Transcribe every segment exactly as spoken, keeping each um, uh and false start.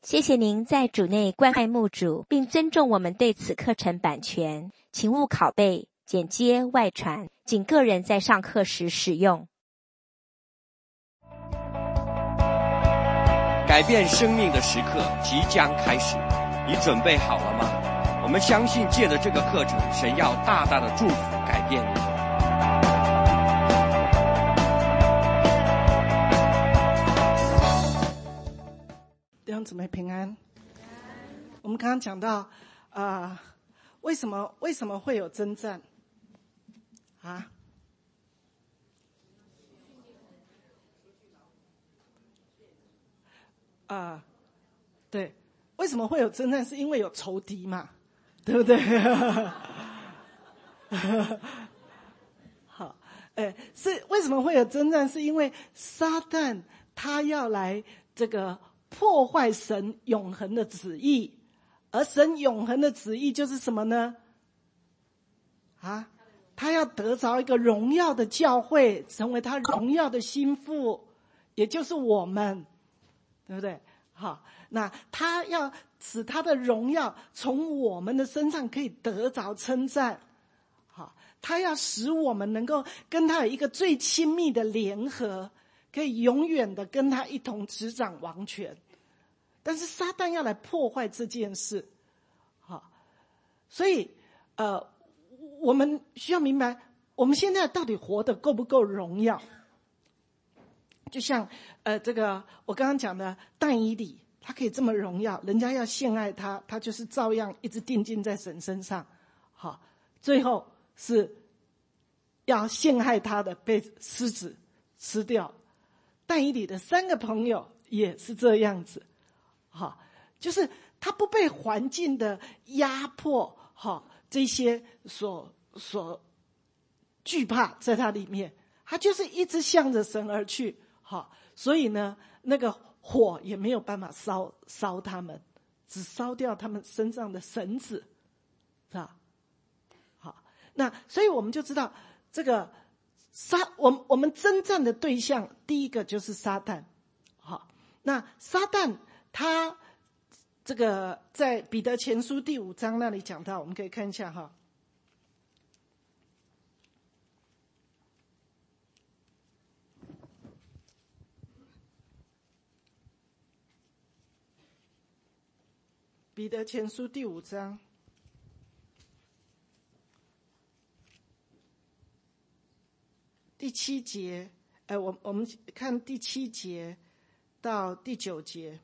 谢谢您在主内关爱牧主，并尊重我们对此课程版权，请勿拷贝、剪接、外传，仅个人在上课时使用。 改变生命的时刻即将开始，你准备好了吗？我们相信借着这个课程，神要大大的祝福改变你。 弟兄姊妹平安。我们刚刚讲到，呃，为什么为什么会有征战啊？啊、呃，对，为什么会有征战？是因为有仇敌嘛，对不对？好，哎，是为什么会有征战？是因为撒旦他要来这个破坏神永恒的旨意，而神永恒的旨意就是什么呢？啊，他要得着一个荣耀的教会，成为他荣耀的心腹，也就是我们。对不对？好，那他要使他的荣耀从我们的身上可以得着称赞。好，他要使我们能够跟他有一个最亲密的联合，可以永远的跟他一同执掌王权。但是撒旦要来破坏这件事。好，所以呃，我们需要明白，我们现在到底活得够不够荣耀？就像呃，这个我刚刚讲的但以理，他可以这么荣耀，人家要陷害他，他就是照样一直定睛在神身上。好，最后是要陷害他的被狮子吃掉。但以理的三个朋友也是这样子。好，就是他不被环境的压迫，好，这些所所惧怕在他里面，他就是一直向着神而去。好，所以呢，那个火也没有办法烧烧他们，只烧掉他们身上的绳子，是吧？好，那所以我们就知道，这个撒我我们征战的对象，第一个就是撒旦。好，那撒旦他这个在彼得前书第五章那里讲到，我们可以看一下哈。彼得前书第五章第七节，哎，我我们看第七节到第九节。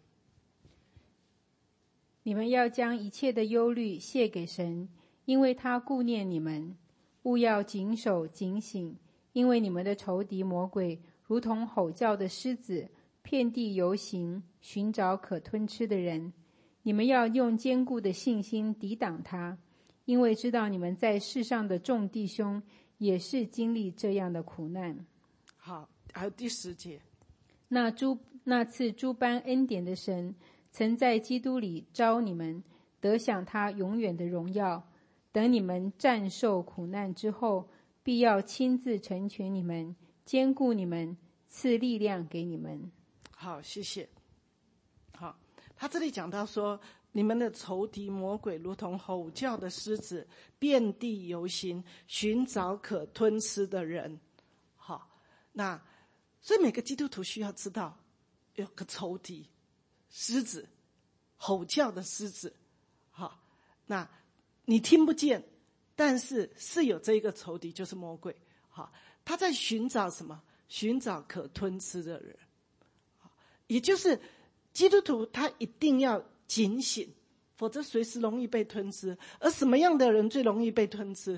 你们要将一切的忧虑卸给神，因为他顾念你们。务要谨守警醒，因为你们的仇敌魔鬼如同吼叫的狮子，遍地游行，寻找可吞吃的人。你们要用坚固的信心抵挡他，因为知道你们在世上的众弟兄也是经历这样的苦难。 好，还有第十节。 那诸那赐诸般恩典的神，曾在基督里召你们，得享他永远的荣耀。等你们战受苦难之后，必要亲自成全你们，坚固你们，赐力量给你们。 好，谢谢。好，他这里讲到说，你们的仇敌魔鬼如同吼叫的狮子，遍地游行，寻找可吞吃的人。好，那所以每个基督徒需要知道，有个仇敌狮子，吼叫的狮子。好，那你听不见，但是是有这一个仇敌，就是魔鬼。好，他在寻找什么？寻找可吞吃的人。也就是基督徒他一定要警醒，否则随时容易被吞吃。而什么样的人最容易被吞吃？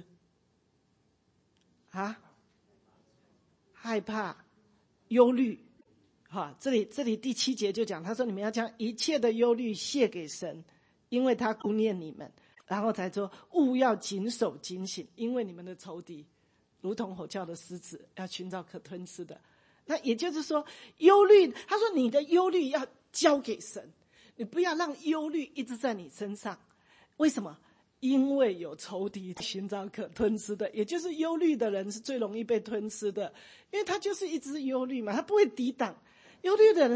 啊？害怕、忧虑。好，这里这里第七节就讲，他说你们要将一切的忧虑卸给神，因为他顾念你们。然后才说务要谨守警醒，因为你们的仇敌如同吼叫的狮子，要寻找可吞吃的。那也就是说，忧虑，他说你的忧虑要交给神，你不要让忧虑一直在你身上。为什么？因为有仇敌寻找可吞吃的，也就是忧虑的人是最容易被吞吃的，因为他就是一直忧虑嘛，他不会抵挡。忧虑的人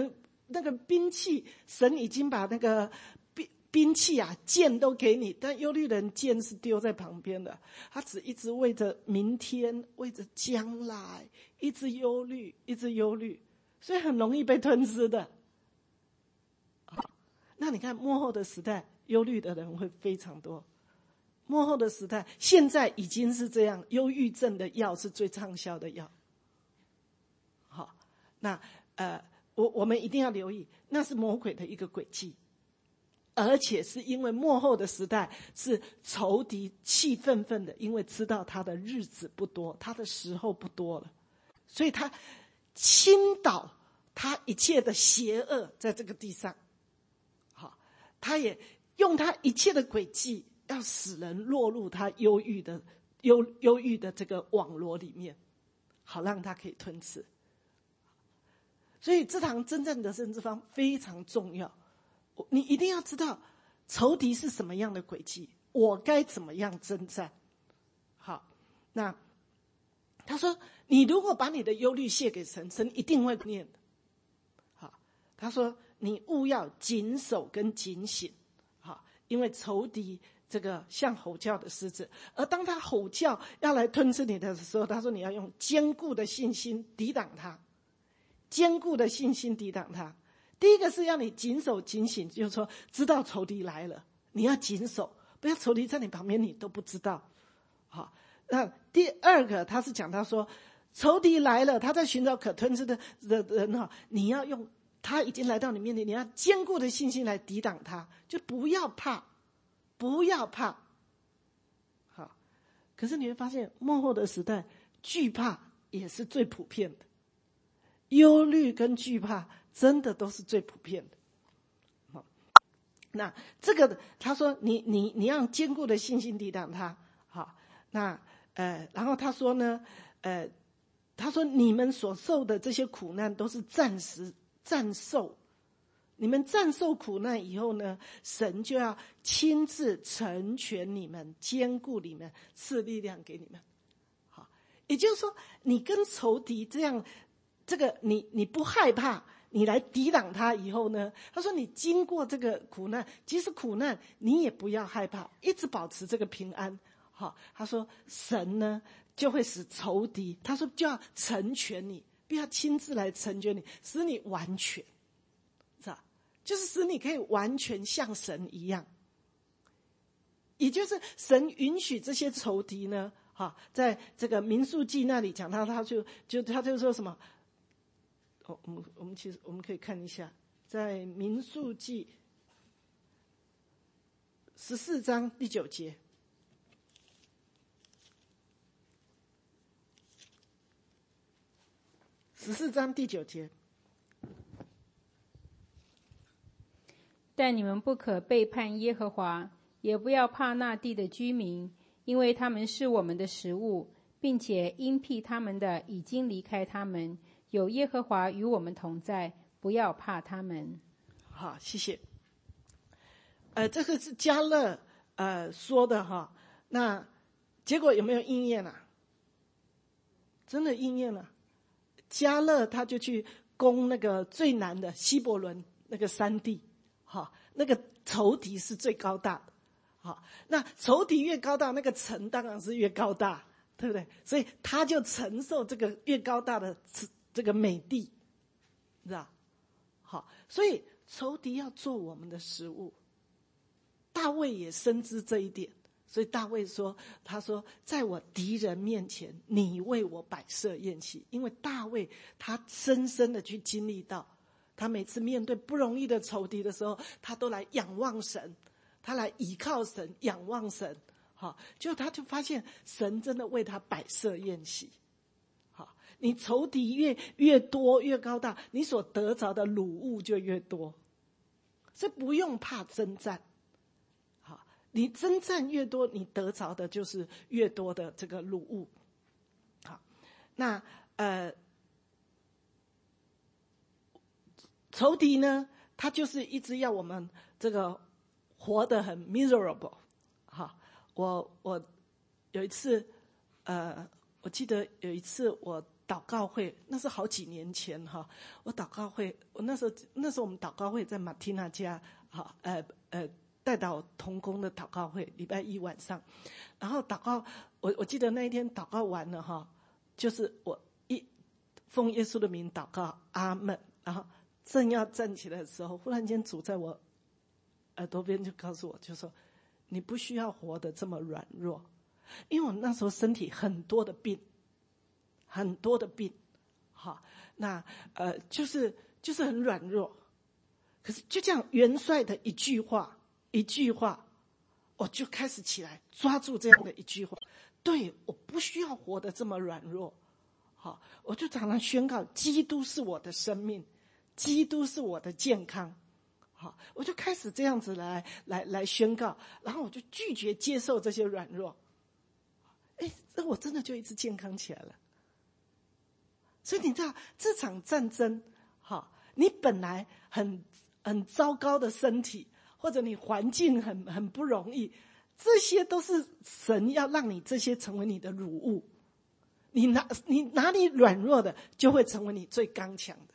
那个兵器，神已经把那个兵兵器啊剑都给你，但忧虑人剑是丢在旁边的，他只一直为着明天，为着将来，一直忧虑，一直忧虑，所以很容易被吞噬的。好，那你看末后的时代，忧虑的人会非常多。末后的时代，现在已经是这样，忧郁症的药是最畅销的药。好，那呃，我我们一定要留意，那是魔鬼的一个诡计，而且是因为末后的时代是仇敌气愤愤的，因为知道他的日子不多，他的时候不多了，所以他倾倒他一切的邪恶在这个地上。好，他也用他一切的诡计，要使人落入他忧郁的忧忧郁的这个网罗里面，好让他可以吞吃。所以这堂征战得胜之方非常重要，你一定要知道仇敌是什么样的诡计，我该怎么样征战。好，那他说你如果把你的忧虑卸给神，神一定会念的。好，他说你务要谨守跟警醒，好，因为仇敌这个像吼叫的狮子，而当他吼叫要来吞吃你的时候，他说你要用坚固的信心抵挡他，坚固的信心抵挡他。第一个是要你谨守警醒，就是说知道仇敌来了，你要谨守，不要仇敌在你旁边你都不知道。好，那第二个他是讲到说仇敌来了，他在寻找可吞吃的的人哈，你要用他已经来到你面前，你要坚固的信心来抵挡他，就不要怕，不要怕。好，可是你会发现末后的时代惧怕也是最普遍的，忧虑跟惧怕真的都是最普遍的。好，那这个他说你你你要坚固的信心抵挡他。好，那呃然后他说呢呃他说你们所受的这些苦难都是暂时暂受，你们暂受苦难以后呢，神就要亲自成全你们，坚固你们，赐力量给你们。好，也就是说你跟仇敌这样，这个你你不害怕，你来抵挡他以后呢，他说你经过这个苦难，即使苦难你也不要害怕，一直保持这个平安。好，他说神呢就会使仇敌，他说就要成全你，不要亲自来成全你，使你完全，是吧？就是使你可以完全像神一样。也就是神允许这些仇敌呢，哈，在这个民数记那里讲到，他就就他就说什么？哦，我们我们其实我们可以看一下，在民数记十四章第九节。十四章第九节， 但你们不可背叛耶和华，也不要怕那地的居民，因为他们是我们的食物，并且因辟他们的已经离开他们，有耶和华与我们同在，不要怕他们。 好，谢谢。呃，这个是迦勒呃说的哈，那结果有没有应验啊？真的应验了。迦勒他就去攻那个最南的希伯伦那个山地，好，那个仇敌是最高大的，好，那仇敌越高大，那个城当然是越高大，对不对？所以他就承受这个越高大的这个美地，知道？好，所以仇敌要做我们的食物。大卫也深知这一点，所以大卫说，他说在我敌人面前你为我摆设宴席。因为大卫他深深的去经历到，他每次面对不容易的仇敌的时候，他都来仰望神，他来倚靠神，仰望神。好，就他就发现神真的为他摆设宴席。好，你仇敌越越多越高大，你所得着的掳物就越多，所以不用怕征战。你征战越多，你得着的就是越多的这个掳物。好，那呃，仇敌呢，他就是一直要我们这个活得很 miserable。好，我我有一次，呃，我记得有一次我祷告会，那是好几年前哈。我祷告会，我那时候那时候我们祷告会在马蒂娜家，哈，呃呃，代祷同工的祷告会，礼拜一晚上。然后祷告，我我记得那一天祷告完了哈，就是我一奉耶稣的名祷告，阿们。然后正要站起来的时候，忽然间主在我耳朵边就告诉我，就说你不需要活得这么软弱，因为我那时候身体很多的病。很多的病，好，那呃，就是就是很软弱，可是就这样元帅的一句话，一句话，我就开始起来抓住这样的一句话，对，我不需要活得这么软弱，好，我就常常宣告，基督是我的生命，基督是我的健康，好，我就开始这样子来来来宣告，然后我就拒绝接受这些软弱，哎，那我真的就一直健康起来了。所以你知道这场战争，哈，你本来很很糟糕的身体，或者你环境很很不容易，这些都是神要让你这些成为你的乳物。你哪你哪里软弱的，就会成为你最刚强的。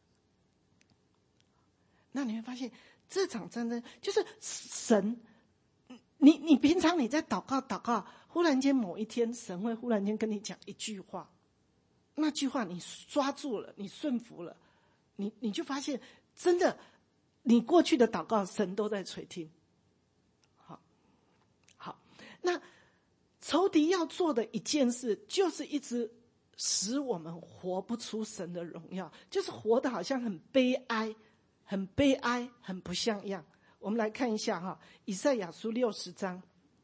那你会发现，这场战争就是神，你你平常你在祷告祷告，忽然间某一天，神会忽然间跟你讲一句话。那句话你抓住了，你顺服了，你你就发现真的，你过去的祷告神都在垂听。好，好，那仇敌要做的一件事，就是一直使我们活不出神的荣耀，就是活得好像很悲哀，很悲哀，很不像样。我们来看一下哈，以赛亚书六十章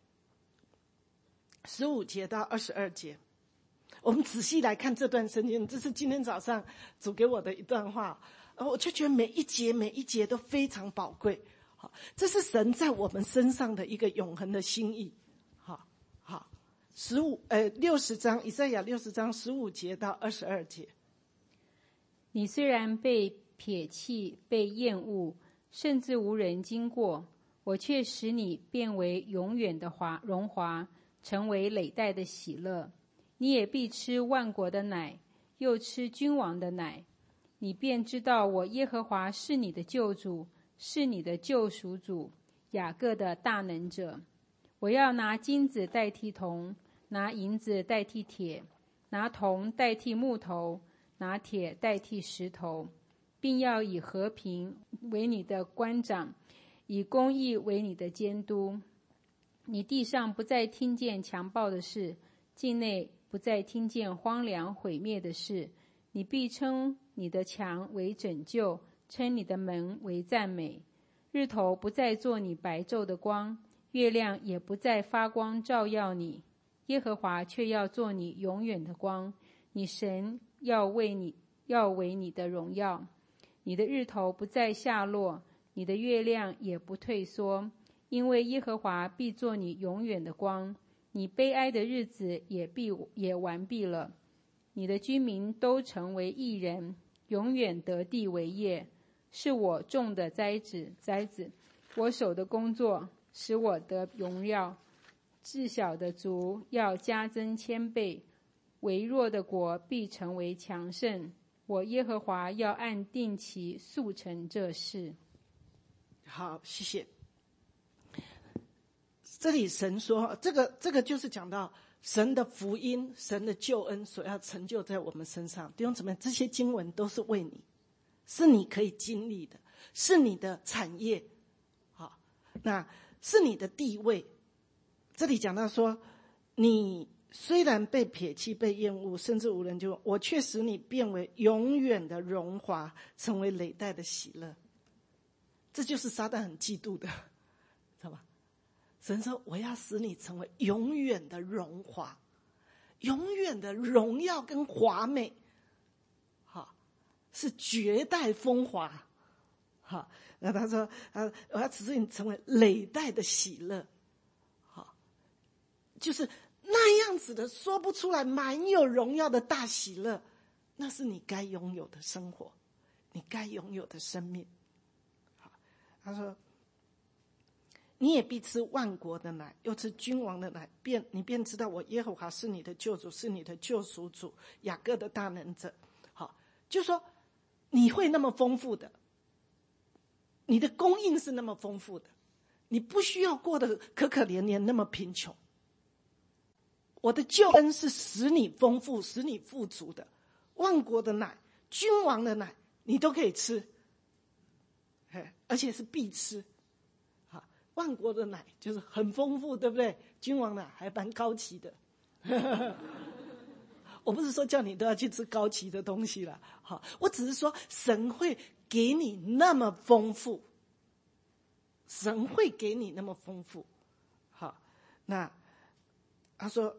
十五节到二十二节。我们仔细来看这段圣经，这是今天早上主给我的一段话，我就觉得每一节每一节都非常宝贵。好，这是神在我们身上的一个永恒的心意。好，好，十五呃六十章，以赛亚六十章十五节到二十二节。 你虽然被撇弃、被厌恶，甚至无人经过，我却使你变为永远的华荣华，成为累代的喜乐。你也必吃万国的奶，又吃君王的奶，你便知道我耶和华是你的救主，是你的救赎主，雅各的大能者。我要拿金子代替铜，拿银子代替铁，拿铜代替木头，拿铁代替石头，并要以和平为你的官长，以公义为你的监督。你地上不再听见强暴的事，境内不再听见荒凉毁灭的事，你必称你的墙为拯救，称你的门为赞美。日头不再做你白昼的光，月亮也不再发光照耀你，耶和华却要做你永远的光，你神要为你要为你的荣耀。你的日头不再下落，你的月亮也不退缩，因为耶和华必做你永远的光。你悲哀的日子也必也完毕了，你的居民都成为义人，永远得地为业。是我种的栽子，栽子，我手的工作，使我得荣耀。至小的族要加增千倍，微弱的国必成为强盛。我耶和华要按定期速成这事。 好，谢谢。这里神说，这个这个就是讲到神的福音，神的救恩所要成就在我们身上。弟兄姊妹，这些经文都是为你，是你可以经历的，是你的产业，好，那是你的地位。这里讲到说，你虽然被撇弃、被厌恶，甚至无人救，我却使你变为永远的荣华，成为累代的喜乐。这就是撒旦很嫉妒的，知道吧？神说我要使你成为永远的荣华，永远的荣耀跟华美，好，是绝代风华，好，那他说啊，我要使你成为累代的喜乐，好，就是那样子的说不出来满有荣耀的大喜乐，那是你该拥有的生活，你该拥有的生命。好，他说你也必吃万国的奶，又吃君王的奶，便你便知道我耶和华是你的救主，是你的救赎主，雅各的大能者。好，就说你会那么丰富的，你的供应是那么丰富的，你不需要过得可可怜怜那么贫穷。我的救恩是使你丰富，使你富足的，万国的奶，君王的奶，你都可以吃，而且是必吃。万国的奶就是很丰富，对不对？君王奶还蛮高级的。我不是说叫你都要去吃高级的东西啦，好，我只是说神会给你那么丰富，神会给你那么丰富。好，那他说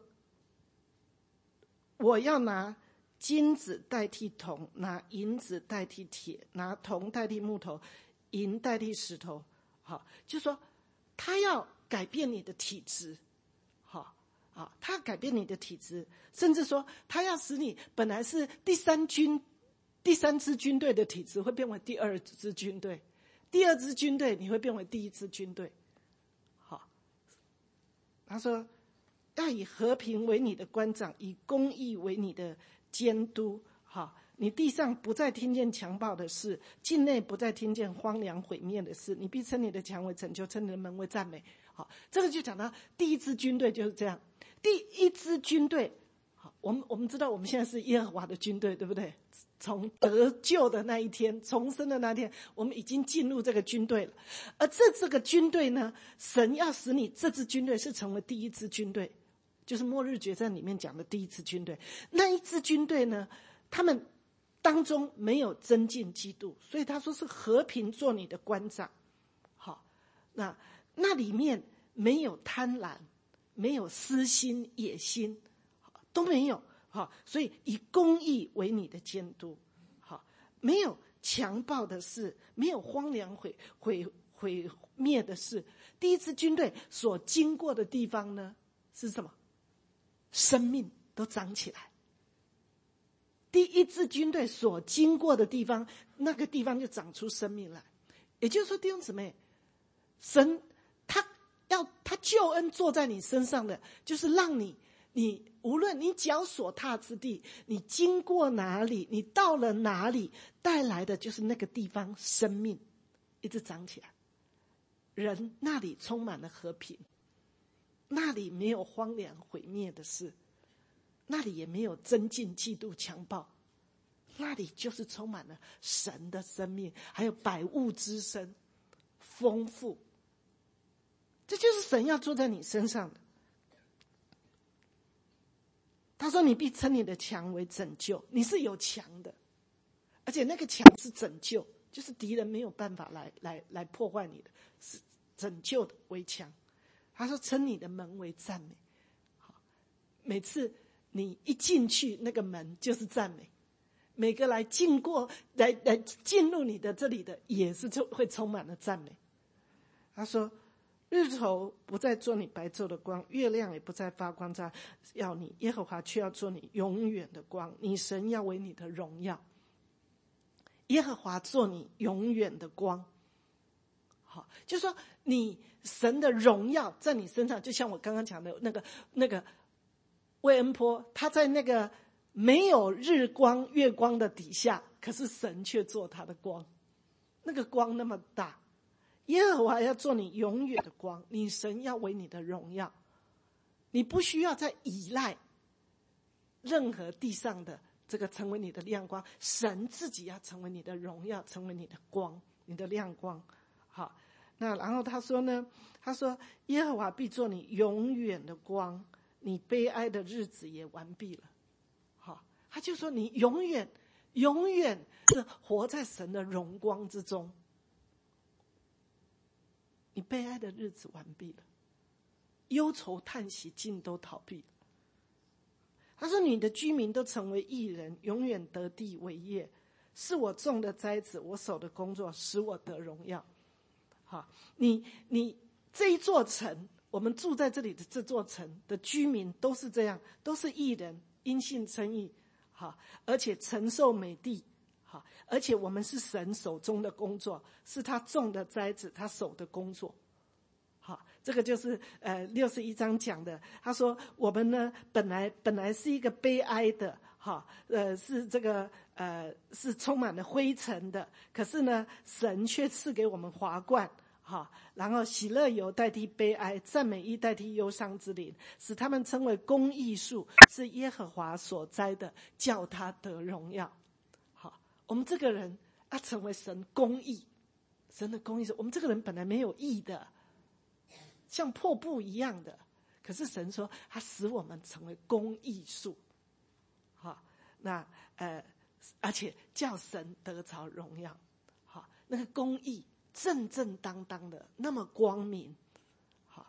我要拿金子代替铜，拿银子代替铁，拿铜代替木头，银代替石头。好，就说他要改变你的体质，好啊，他要改变你的体质，甚至说他要使你本来是第三军、第三支军队的体质，会变为第二支军队，第二支军队你会变为第一支军队。好，他说要以和平为你的官长，以公义为你的监督。好，你地上不再听见强暴的事，境内不再听见荒凉毁灭的事，你必称你的墙为拯救，称你的门为赞美。好，这个就讲到第一支军队就是这样。第一支军队，好，我们我们知道我们现在是耶和华的军队，对不对？从得救的那一天，重生的那天，我们已经进入这个军队了。而这这个军队呢，神要使你这支军队是成为第一支军队，就是末日决战里面讲的第一支军队。那一支军队呢，他们当中没有增进基督，所以他说是和平做你的官长。好，那那里面没有贪婪，没有私心野心，都没有。好，所以以公义为你的监督。好，没有强暴的事，没有荒凉毁毁毁灭的事。第一支军队所经过的地方呢，是什么？生命都长起来。第一支军队所经过的地方，那个地方就长出生命来。也就是说，弟兄姊妹，神他要他救恩坐在你身上的，就是让你你无论你脚所踏之地，你经过哪里，你到了哪里，带来的就是那个地方生命一直长起来。人那里充满了和平，那里没有荒凉毁灭的事，那里也没有增进嫉妒强暴，那里就是充满了神的生命，还有百物之生，丰富。这就是神要坐在你身上的。他说你必称你的墙为拯救，你是有墙的，而且那个墙是拯救，就是敌人没有办法来来来破坏你的，是拯救的围墙。他说称你的门为赞美。好，每次你一进去那个门就是赞美，每个来经过来来进入你的这里的也是就会充满了赞美。他说日头不再做你白昼的光，月亮也不再发光照耀你，耶和华却要做你永远的光，你神要为你的荣耀。耶和华做你永远的光。好，就说你神的荣耀在你身上，就像我刚刚讲的那个那个魏恩波，他在那个没有日光月光的底下，可是神却做他的光，那个光那么大。耶和华要做你永远的光，你神要为你的荣耀。你不需要再依赖任何地上的这个成为你的亮光，神自己要成为你的荣耀，成为你的光，你的亮光。好，那然后他说呢，他说耶和华必做你永远的光，你悲哀的日子也完毕了。好，他就说你永远永远是活在神的荣光之中，你悲哀的日子完毕了，忧愁叹息尽都逃避了。他说你的居民都成为义人，永远得地为业，是我种的栽子，我手的工作，使我得荣耀。好，你你这一座城，我们住在这里的这座城的居民都是这样，都是义人，因信称义。好，而且承受美地。好，而且我们是神手中的工作，是他种的栽子，他手的工作。 好，这个就是呃六十一章讲的。他说我们呢本来本来是一个悲哀的，哈，呃是这个呃是充满了灰尘的，可是呢神却赐给我们华冠，哈，然后喜乐油代替悲哀，赞美意代替忧伤之灵，使他们称为公义树，是耶和华所栽的，叫他得荣耀。好，我们这个人要成为神公义，神的公义树。我们这个人本来没有义的，像破布一样的，可是神说他使我们成为公义树。好，那呃而且叫神得着荣耀。好，那个公义正正当当的，那么光明，好，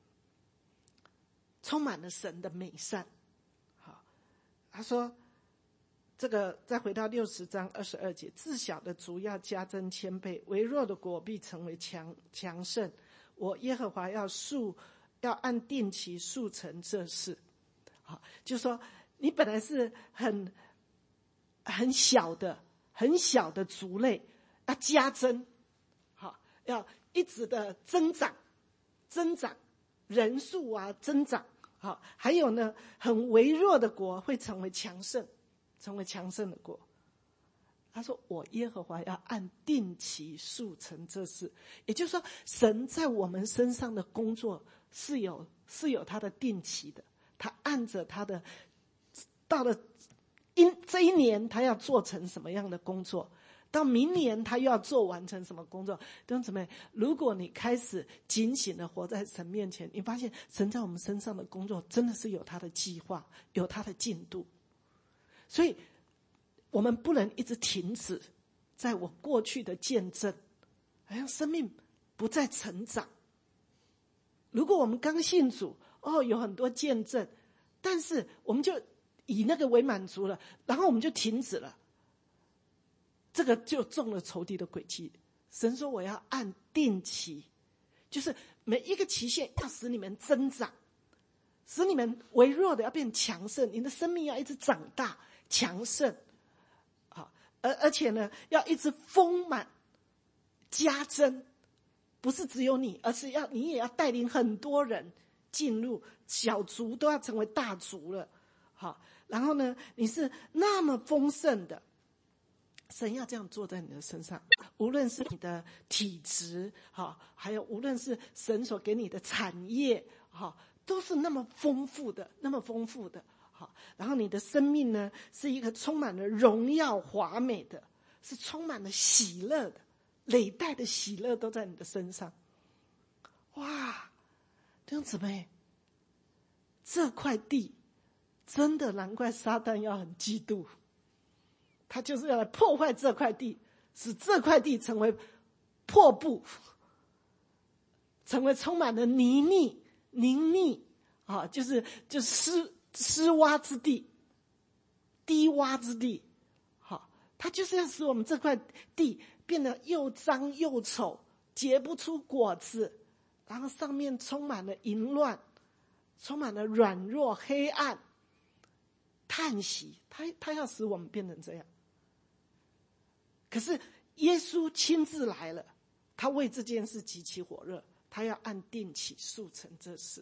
充满了神的美善。好，他说这个再回到六十章二十二节，自小的族要加增千倍，微弱的国必成为强强盛。我耶和华要速要按定期速成这事。好，就说你本来是很很小的很小的族类，要加增，好，要一直的增长增长人数啊增长。好，还有呢很微弱的国会成为强盛，成为强盛的国。他说我耶和华要按定期速成这事，也就是说神在我们身上的工作是有是有他的定期的，他按着他的到了因这一年他要做成什么样的工作，到明年他又要做完成什么工作。弟兄姊妹，如果你开始警醒的活在神面前，你发现神在我们身上的工作真的是有他的计划，有他的进度。所以我们不能一直停止在我过去的见证，好像生命不再成长。如果我们刚信主，哦，有很多见证，但是我们就以那个为满足了，然后我们就停止了，这个就中了仇敌的诡计。神说我要按定期，就是每一个期限要使你们增长，使你们微弱的要变强盛，你的生命要一直长大强盛。好，而而且呢要一直丰满加增，不是只有你，而是要你也要带领很多人进入，小族都要成为大族了。好，然后呢你是那么丰盛的，神要这样做在你的身上，无论是你的体质，好，还有无论是神所给你的产业，好，都是那么丰富的，那么丰富的。好，然后你的生命呢是一个充满了荣耀华美的，是充满了喜乐的，累代的喜乐都在你的身上。哇，弟兄姊妹，这块地真的难怪撒旦要很嫉妒，他就是要来破坏这块地，使这块地成为破布，成为充满了泥泞泥泞啊，就是就是湿湿洼之地，低洼之地。好，他就是要使我们这块地变得又脏又丑，结不出果子，然后上面充满了淫乱，充满了软弱黑暗叹息，他他要使我们变成这样。可是耶稣亲自来了，他为这件事极其火热，他要按定期速成这事。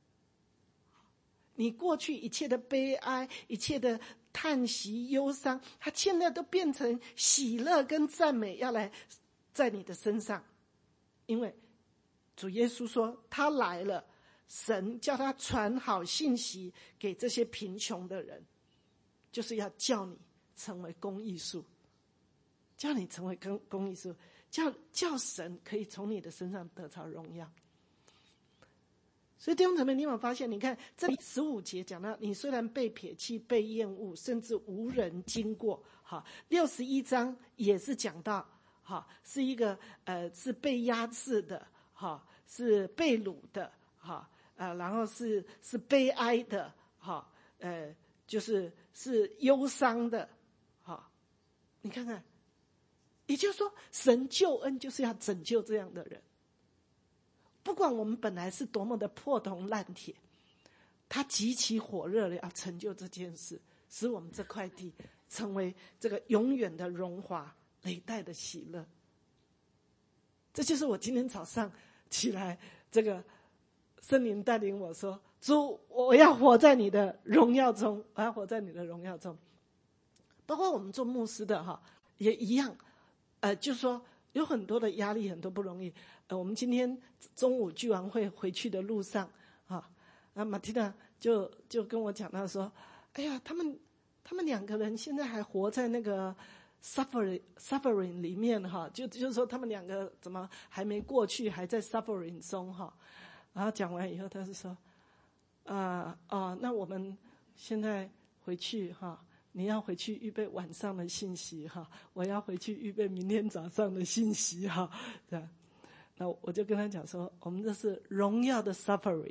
你过去一切的悲哀，一切的叹息忧伤，他现在都变成喜乐跟赞美，要来在你的身上。因为主耶稣说他来了，神叫他传好信息给这些贫穷的人，就是要叫你成为公义树，叫你成为公公义树，叫叫神可以从你的身上得着荣耀。所以弟兄姊妹，你有没有发现，你看这里十五节讲到你虽然被撇弃被厌恶，甚至无人经过。好，六十一章也是讲到，好，是一个呃是被压制的，好，是被掳的，好，呃然后是是悲哀的，好，呃就是是忧伤的。好，你看看，也就是说神救恩就是要拯救这样的人。不管我们本来是多么的破铜烂铁，他极其火热的要成就这件事，使我们这块地成为这个永远的荣华累代的喜乐。这就是我今天早上起来这个圣灵带领我说，主，我要活在你的荣耀中，我要活在你的荣耀中。包括我们做牧师的哈，也一样，呃，就是说有很多的压力，很多不容易。呃，我们今天中午聚完会回去的路上，啊，那马蒂娜就就跟我讲到说，哎呀，他们他们两个人现在还活在那个 suffering suffering 里面哈，就就是说他们两个怎么还没过去，还在 suffering 中哈。然后讲完以后，他是说，啊、呃、哦，那我们现在回去哈。你要回去预备晚上的信息哈，我要回去预备明天早上的信息哈，这样，那我就跟他讲说，我们这是荣耀的 suffering，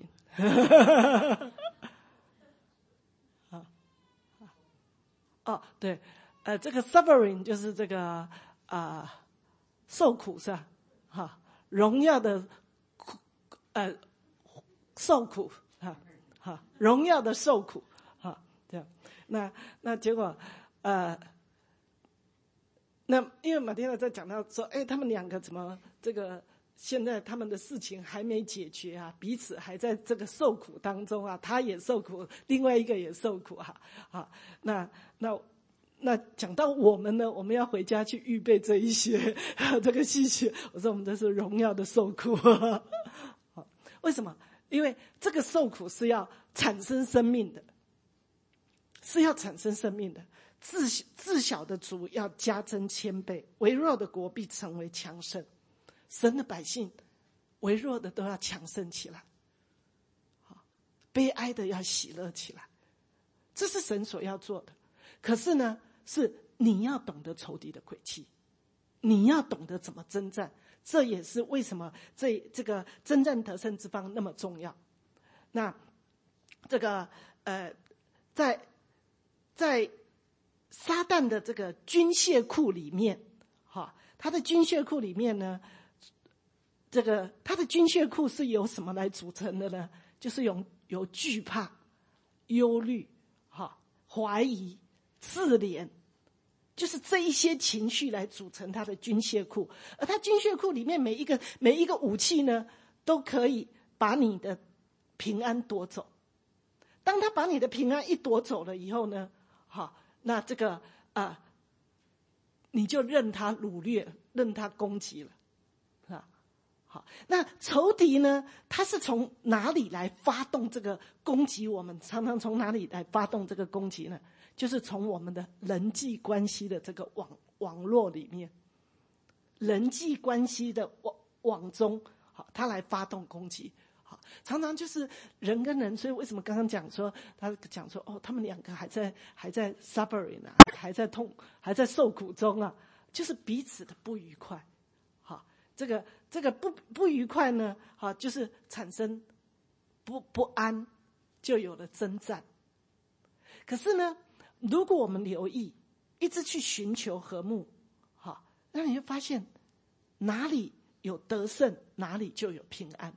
好，哦，对，呃，这个 suffering 就是这个啊、呃、受苦是吧？哈，荣耀的苦，呃，受苦哈，哈，荣耀的受苦。那那结果，呃，那因为马天娜在讲到说，哎，他们两个怎么这个现在他们的事情还没解决啊，彼此还在这个受苦当中啊，他也受苦，另外一个也受苦哈、啊，啊，那那那讲到我们呢，我们要回家去预备这一些这个信息。我说我们这是荣耀的受苦，为什么？因为这个受苦是要产生生命的。是要产生生命的，自自小的主要加增谦卑，微弱的国必成为强盛。神的百姓，微弱的都要强盛起来，悲哀的要喜乐起来，这是神所要做的。可是呢，是你要懂得仇敌的诡计，你要懂得怎么征战，这也是为什么这这个征战得胜之方那么重要。那这个呃，在在撒旦的这个军械库里面，哈，他的军械库里面呢，这个他的军械库是由什么来组成的呢？就是由由惧怕、忧虑、哈、怀疑、自怜，就是这一些情绪来组成他的军械库。而他军械库里面每一个每一个武器呢，都可以把你的平安夺走。当他把你的平安一夺走了以后呢，好，那这个啊、呃，你就任他掳掠，任他攻击了，啊，好，那仇敌呢？他是从哪里来发动这个攻击我们？常常从哪里来发动这个攻击呢？就是从我们的人际关系的这个网网络里面，人际关系的网网中，好，他来发动攻击。好，常常就是人跟人，所以为什么刚刚讲说，他讲说，哦，他们两个还在还在 suffering 啊，还在痛，还在受苦中啊，就是彼此的不愉快。好，这个这个不不愉快呢，好，就是产生不不安，就有了征战。可是呢，如果我们留意，一直去寻求和睦，好，那你会发现哪里有得胜，哪里就有平安。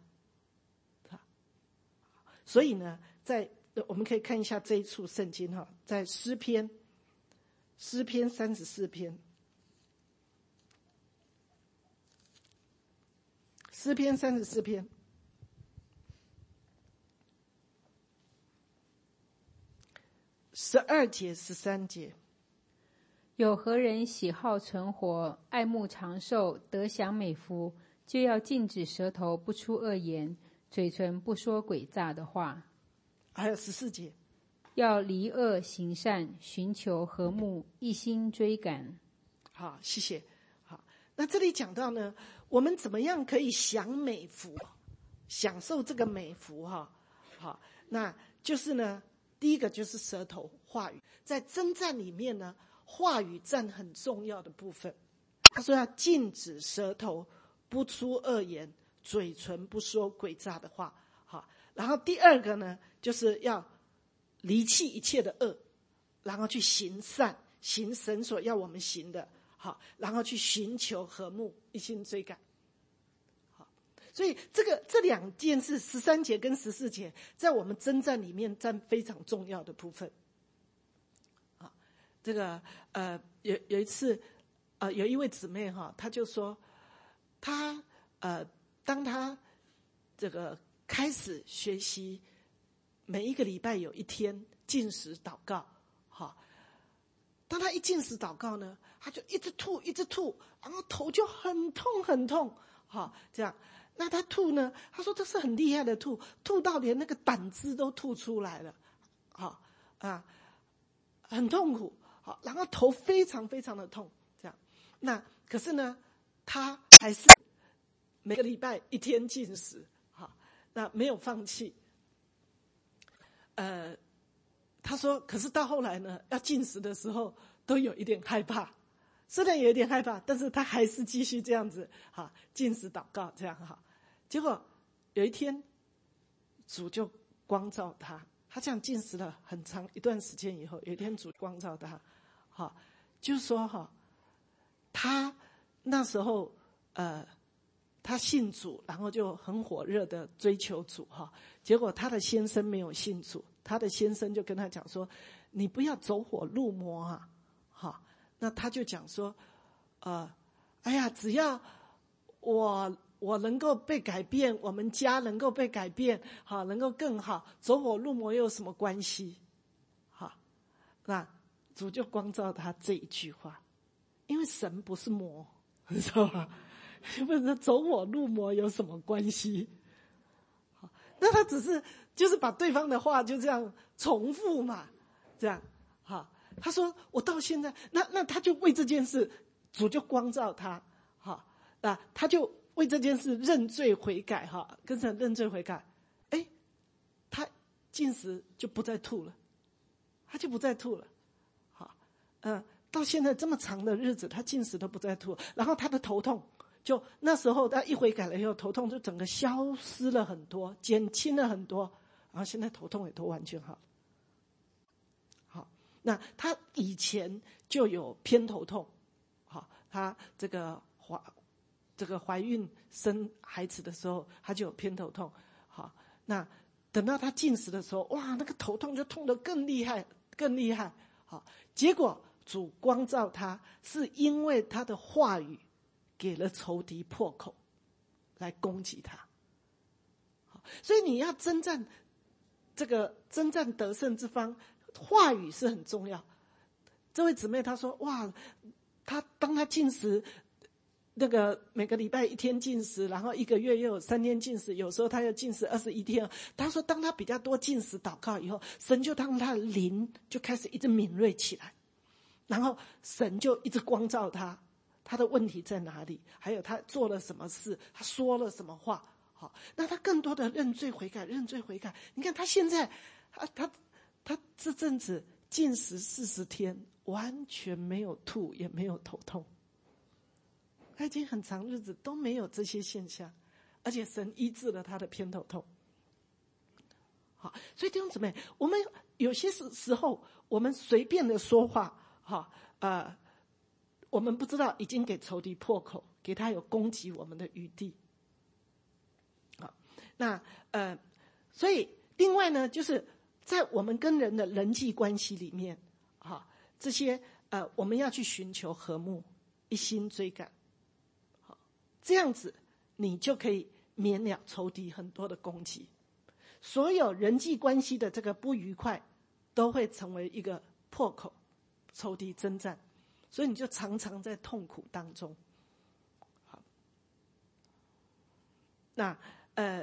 所以呢，在我们可以看一下这一处圣经哈，在诗篇，诗篇三十四篇，诗篇三十四篇，十二节十三节， 有何人喜好存活，爱慕长寿，得享美福，就要禁止舌头不出恶言，嘴唇不说诡诈的话。 还有十四节， 要离恶行善，寻求和睦，一心追赶。 好，谢谢。好，那这里讲到呢，我们怎么样可以享美福，享受这个美福哈？好，那就是呢，第一个就是舌头话语，在征战里面呢，话语占很重要的部分。他说要禁止舌头不出恶言，嘴唇不说诡诈的话。好，然后第二个呢，就是要离弃一切的恶，然后去行善，行神所要我们行的。好，然后去寻求和睦，一心追赶。好，所以这个这两件事，十三节跟十四节，在我们征战里面占非常重要的部分。啊，这个呃，有有一次，呃，有一位姊妹哈，她就说，她呃，当她这个开始学习，每一个礼拜有一天禁食祷告。好，当他一禁食祷告呢，他就一直吐一直吐，然后头就很痛很痛。好，这样，那他吐呢，他说这是很厉害的吐，吐到连那个胆汁都吐出来了。好啊，很痛苦。好，然后头非常非常的痛。这样，那可是呢，他还是每个礼拜一天禁食。好，那没有放弃。呃，他说，可是到后来呢，要禁食的时候都有一点害怕，虽然有一点害怕，但是他还是继续这样子，哈，禁食祷告这样哈。结果有一天，主就光照他，他这样禁食了很长一段时间以后，有一天主光照他，哈，就是说哈，他那时候呃。他信主，然后就很火热的追求主哈。结果他的先生没有信主，他的先生就跟他讲说：“你不要走火入魔啊！”哈，那他就讲说：“呃，哎呀，只要我我能够被改变，我们家能够被改变，好，能够更好，走火入魔又有什么关系？”好，那主就光照他这一句话，因为神不是魔，你知道吗？不是走火入魔有什么关系？好，那他只是就是把对方的话就这样重复嘛，这样好。他说我到现在，那那他就为这件事，主就光照他，好，那他就为这件事认罪悔改，哈，跟神认罪悔改，哎，他禁食就不再吐了，他就不再吐了，好，嗯，到现在这么长的日子，他禁食都不再吐，然后他的头痛。就那时候他一悔改了以后，头痛就整个消失了很多，减轻了很多，然后现在头痛也都完全好了。好，那他以前就有偏头痛，好，他这个怀这个怀孕生孩子的时候，他就有偏头痛。好，那等到他禁食的时候，哇，那个头痛就痛得更厉害，更厉害。好，结果主光照他，是因为他的话语给了仇敌破口来攻击他。所以你要征战这个征战得胜之方，话语是很重要。这位姊妹她说，哇，她当她禁食，那个每个礼拜一天禁食，然后一个月又有三天禁食，有时候她要禁食二十一天。她说当她比较多禁食祷告以后，神就让她的灵就开始一直敏锐起来，然后神就一直光照她，他的问题在哪里？还有他做了什么事？他说了什么话？好，那他更多的认罪悔改，认罪悔改。你看他现在，他他他这阵子禁食四十天，完全没有吐，也没有头痛。他已经很长日子都没有这些现象，而且神医治了他的偏头痛。好，所以弟兄姊妹，我们有些时时候，我们随便的说话，哈，呃。我们不知道已经给仇敌破口，给他有攻击我们的余地。好，那呃，所以另外呢，就是在我们跟人的人际关系里面，哈，这些呃，我们要去寻求和睦，一心追赶，好，这样子你就可以免了仇敌很多的攻击。所有人际关系的这个不愉快，都会成为一个破口，仇敌征战。所以你就常常在痛苦当中。好，那呃，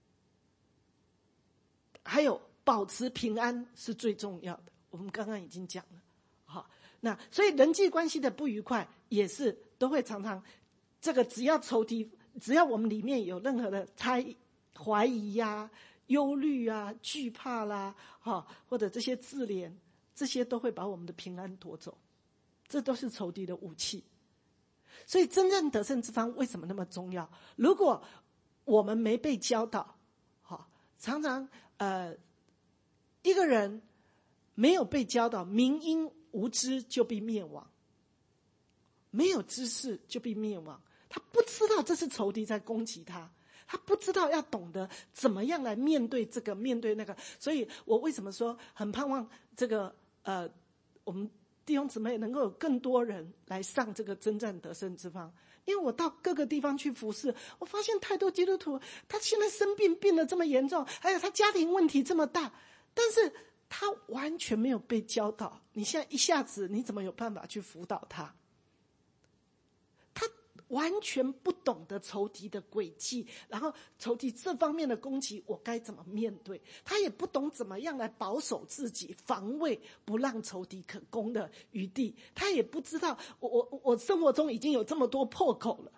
还有保持平安是最重要的，我们刚刚已经讲了。好，那所以人际关系的不愉快也是都会常常，这个只要仇敌，只要我们里面有任何的猜怀疑呀、啊、忧虑啊、惧怕啦，哈，或者这些自怜，这些都会把我们的平安夺走。这都是仇敌的武器，所以真正得胜之方为什么那么重要？如果我们没被教导，好，常常呃，一个人没有被教导，民因无知就必灭亡，没有知识就必灭亡。他不知道这是仇敌在攻击他，他不知道要懂得怎么样来面对这个，面对那个。所以我为什么说很盼望这个呃，我们弟兄姊妹能够有更多人来上这个征战得胜之方。 因为我到各个地方去服侍，我发现太多基督徒，他现在生病病得这么严重，还有他家庭问题这么大，但是他完全没有被教导。你现在一下子你怎么有办法去辅导他？他完全不懂得仇敌的诡计，然后仇敌这方面的攻击我该怎么面对，他也不懂怎么样来保守自己，防卫不让仇敌可攻的余地，他也不知道我我我生活中已经有这么多破口了，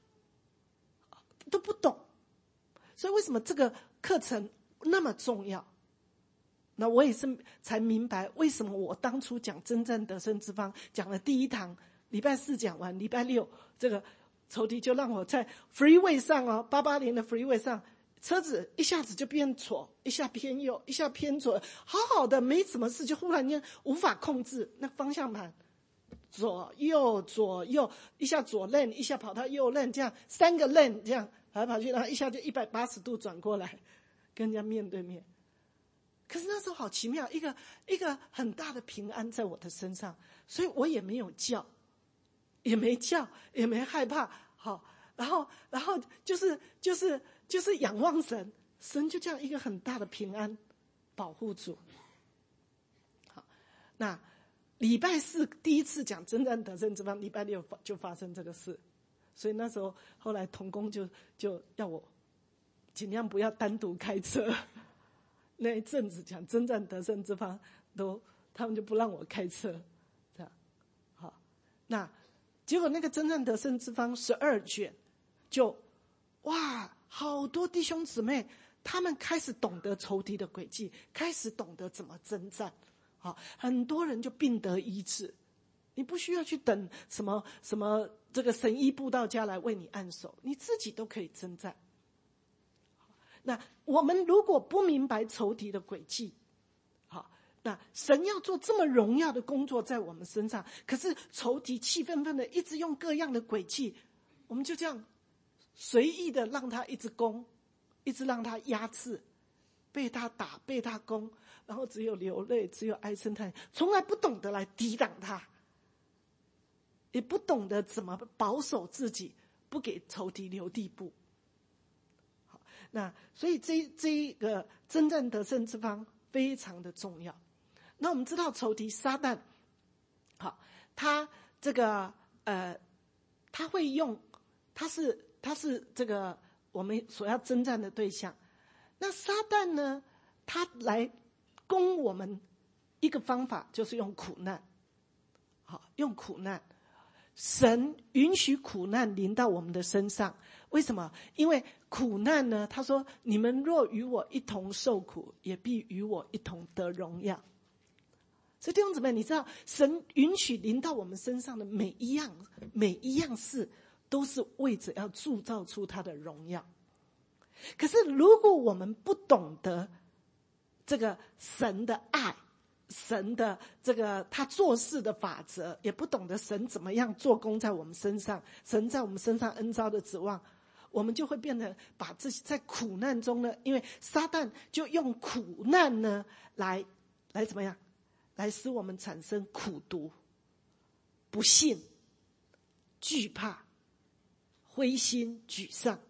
都不懂。所以为什么这个课程那么重要？那我也是才明白为什么我当初讲征战得胜之方，讲了第一堂，礼拜四讲完，礼拜六这个仇敌就让我在 freeway 上哦，八八零的 freeway 上，车子一下子就变左，一下偏右，一下偏左，好好的没什么事，就忽然间无法控制那方向盘，左右左右，一下左 lane， 一下跑到右 lane， 这样三个 lane 这样跑来跑去，然后一下就一百八十度转过来，跟人家面对面。可是那时候好奇妙，一个一个很大的平安在我的身上，所以我也没有叫，也没叫，也没害怕。好，然后然后就是就是就是仰望神，神就这样一个很大的平安保护住。好，那礼拜四第一次讲征战得胜之方，礼拜六就发生这个事，所以那时候后来同工就就要我尽量不要单独开车。那一阵子讲征战得胜之方，都他们就不让我开车，这样，好，那结果那个征战得胜之方十二卷，就哇，好多弟兄姊妹，他们开始懂得仇敌的诡计，开始懂得怎么征战，好，很多人就病得医治，你不需要去等什么什么这个神医布道家来为你按手，你自己都可以征战。那我们如果不明白仇敌的诡计，好，那神要做这么荣耀的工作在我们身上，可是仇敌气愤愤的一直用各样的诡计，我们就这样随意的让他一直攻，一直让他压制，被他打，被他攻，然后只有流泪，只有唉声叹气，从来不懂得来抵挡他，也不懂得怎么保守自己，不给仇敌留地步。那所以这这一个征战得胜之方非常的重要。那我们知道仇敌撒旦，好，他这个呃，他会用，他是他是这个我们所要征战的对象。那撒旦呢，他来攻我们一个方法就是用苦难，好，用苦难。神允许苦难临到我们的身上，为什么？因为苦难呢，他说你们若与我一同受苦，也必与我一同得荣耀。所以弟兄姊妹，你知道神允许临到我们身上的每一样每一样事，都是为着要铸造出他的荣耀。可是如果我们不懂得这个神的爱，神的这个他做事的法则，也不懂得神怎么样做工在我们身上，神在我们身上恩召的指望，我们就会变得把自己在苦难中呢，因为撒旦就用苦难呢来来怎么样，来使我们产生苦毒、不信、惧怕、灰心、沮丧，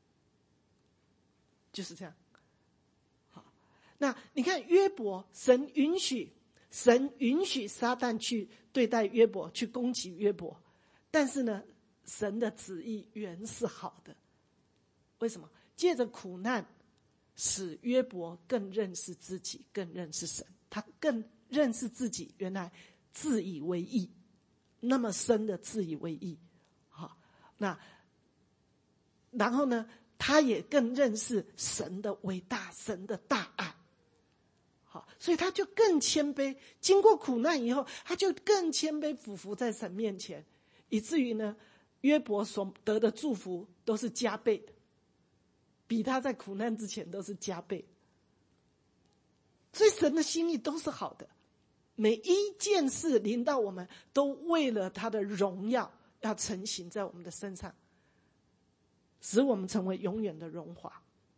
就是这样。那你看约伯，神允许神允许撒旦去对待约伯，去攻击约伯，但是呢，神的旨意原是好的。为什么？借着苦难，使约伯更认识自己，更认识神，他更认识自己原来自以为义，那么深的自以为义。好，那然后呢，他也更认识神的伟大，神的大爱。好，所以他就更谦卑，经过苦难以后，他就更谦卑俯伏在神面前，以至于呢，约伯所得的祝福都是加倍的，比他在苦难之前都是加倍。所以神的心意都是好的，每一件事临到我们，都为了他的荣耀要成行在我们的身上，使我们成为永远的荣华。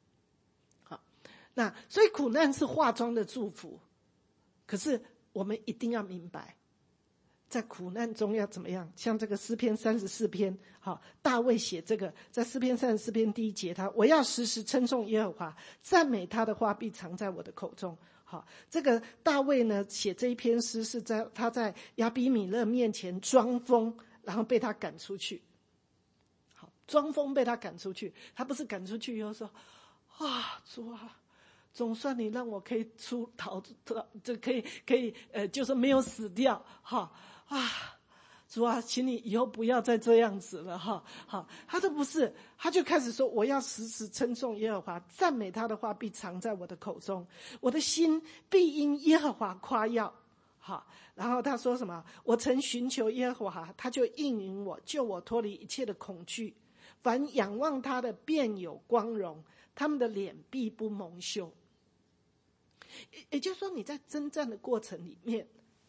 那所以苦难是化妆的祝福，可是我们一定要明白， 在苦难中要怎么样？像这个诗篇三十四篇，好，大卫写这个，在诗篇三十四篇第一节，他我要时时称颂耶和华，赞美他的话必藏在我的口中。好，这个大卫呢写这一篇诗是在他在亚比米勒面前装疯，然后被他赶出去。好，装疯被他赶出去，他不是赶出去以后说啊，主啊，总算你让我可以出逃，这可以可以呃，就是没有死掉哈啊，主啊，请你以后不要再这样子了哈。好，他都不是，他就开始说我要时时称颂耶和华，赞美他的话必藏在我的口中，我的心必因耶和华夸耀。好，然后他说什么？我曾寻求耶和华，他就应允我，救我脱离一切的恐惧。凡仰望他的便有光荣，他们的脸必不蒙羞。也就是说，你在征战的过程里面，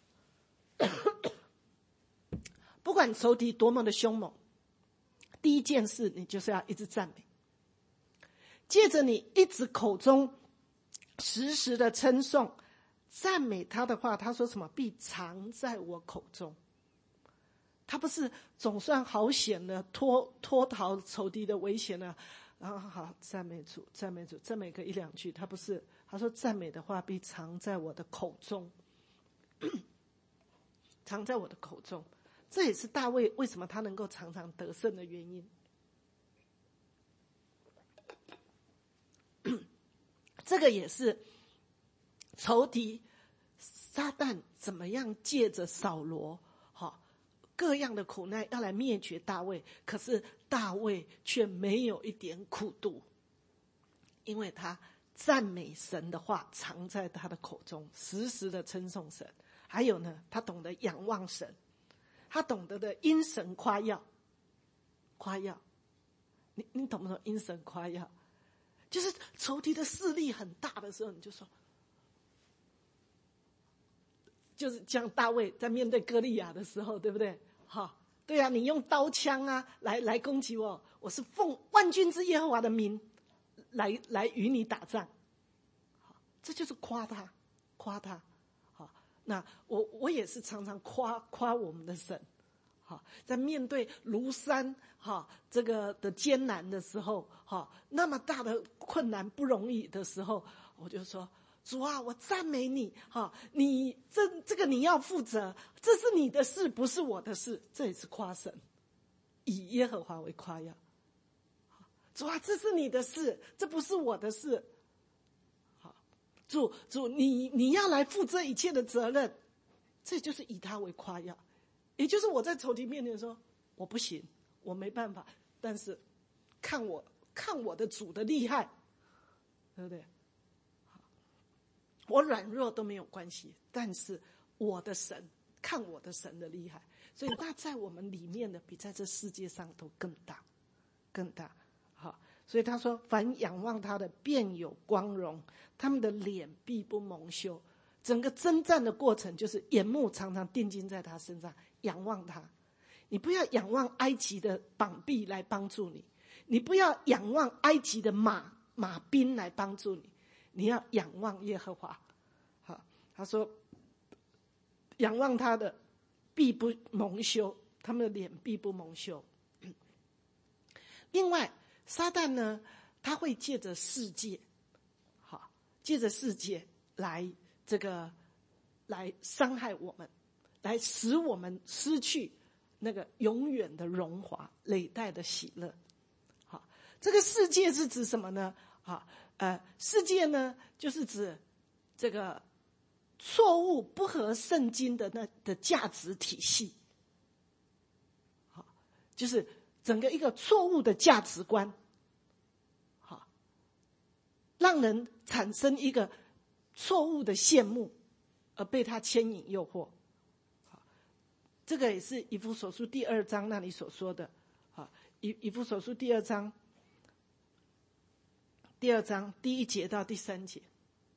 不管仇敌多么的凶猛，第一件事你就是要一直赞美，借着你一直口中时时的称颂赞美他的话，他说什么？必藏在我口中。他不是总算好险了，脱脱逃仇敌的危险了，然后好赞美主，赞美主，赞美个一两句。他不是，他说赞美的话必藏在我的口中，藏在我的口中。这也是大卫为什么他能够常常得胜的原因。这个也是仇敌撒旦怎么样借着扫罗好各样的苦难要来灭绝大卫，可是大卫却没有一点苦毒，因为他赞美神的话藏在他的口中，时时的称颂神。还有呢，他懂得仰望神，他懂得的因神夸耀。夸耀，你你懂不懂因神夸耀？就是仇敌的势力很大的时候，你就说，就是像大卫在面对歌利亚的时候，对不对？哈，对啊，你用刀枪啊来来攻击我，我是奉万军之耶和华的名来来与你打仗。好，这就是夸他，夸他。好，那我我也是常常夸夸我们的神。好，在面对庐山哈这个的艰难的时候，哈那么大的困难不容易的时候，我就说。主啊，我赞美你，哈，你这这个你要负责，这是你的事，不是我的事，这也是夸神，以耶和华为夸耀。主啊，这是你的事，这不是我的事。好，主主，你你要来负这一切的责任，这就是以他为夸耀。也就是我在仇敌面前说，我不行，我没办法，但是看我看我的主的厉害，对不对？我软弱都没有关系，但是我的神，看我的神的厉害，所以那在我们里面的比在这世界上都更大，更大。好，所以他说，凡仰望他的便有光荣，他们的脸必不蒙羞。整个征战的过程就是眼目常常定睛在他身上，仰望他。你不要仰望埃及的膀臂来帮助你，你不要仰望埃及的马马兵来帮助你。你要仰望耶和华。好，他说仰望他的必不蒙羞，他们的脸必不蒙羞。另外撒旦呢，他会借着世界，好，借着世界来这个来伤害我们，来使我们失去那个永远的荣华累代的喜乐。好，这个世界是指什么呢？好，呃，世界呢，就是指这个错误不合圣经的那的价值体系，好，就是整个一个错误的价值观，好，让人产生一个错误的羡慕，而被他牵引诱惑。好，这个也是以弗所书第二章那里所说的，好，以以弗所书第二章。第二章第一节到第三节，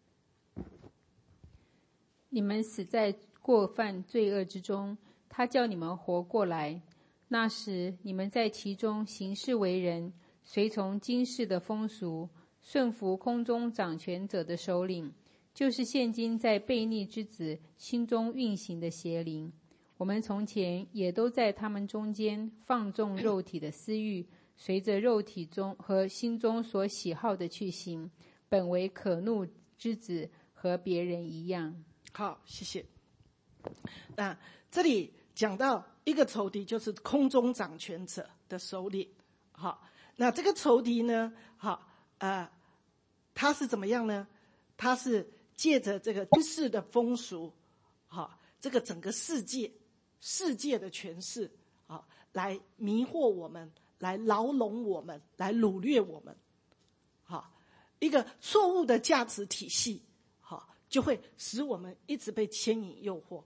你们死在过犯罪恶之中，他叫你们活过来。那时你们在其中行事为人，随从今世的风俗，顺服空中掌权者的首领，就是现今在悖逆之子心中运行的邪灵。 我们从前也都在他们中间放纵肉体的私欲，随着肉体中和心中所喜好的去行，本为可怒之子，和别人一样。 好，谢谢。那这里讲到一个仇敌，就是空中掌权者的首领。好，那这个仇敌呢，好，呃，他是怎么样呢？他是借着这个军事的风俗，好，这个整个世界世界的权势，好，来迷惑我们，来牢笼我们，来掳掠我们。好，一个错误的价值体系，好，就会使我们一直被牵引诱惑。